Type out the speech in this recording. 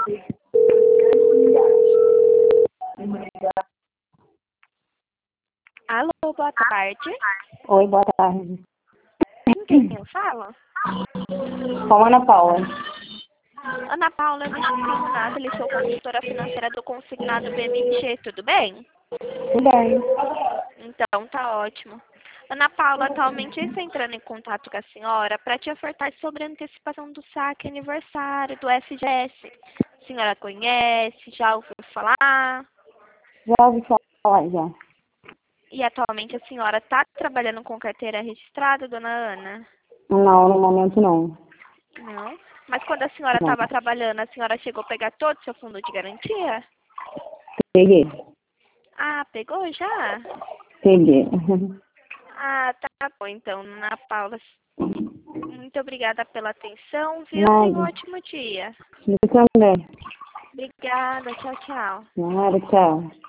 Alô, boa tarde. Oi, boa tarde. Com quem eu falo? Com Ana Paula. Ana Paula, me chamo Nathalie, sou consultora financeira do Consignado BMG, tudo bem? Tudo bem. Então, tá ótimo. Ana Paula, atualmente estou entrando em contato com a senhora para te ofertar sobre a antecipação do saque aniversário do FGS. A senhora conhece, já ouviu falar? Já ouvi falar, já. E atualmente a senhora está trabalhando com carteira registrada, dona Ana? Não, no momento não. Não. Mas quando a senhora Não. estava trabalhando, a senhora chegou a pegar todo o seu fundo de garantia? Peguei. Ah, pegou já? Peguei. Ah, tá bom então, Ana Paula. Muito obrigada pela atenção, viu? Tenha um Nada. ótimo dia. Você também. Obrigada, tchau, tchau. Nada, tchau.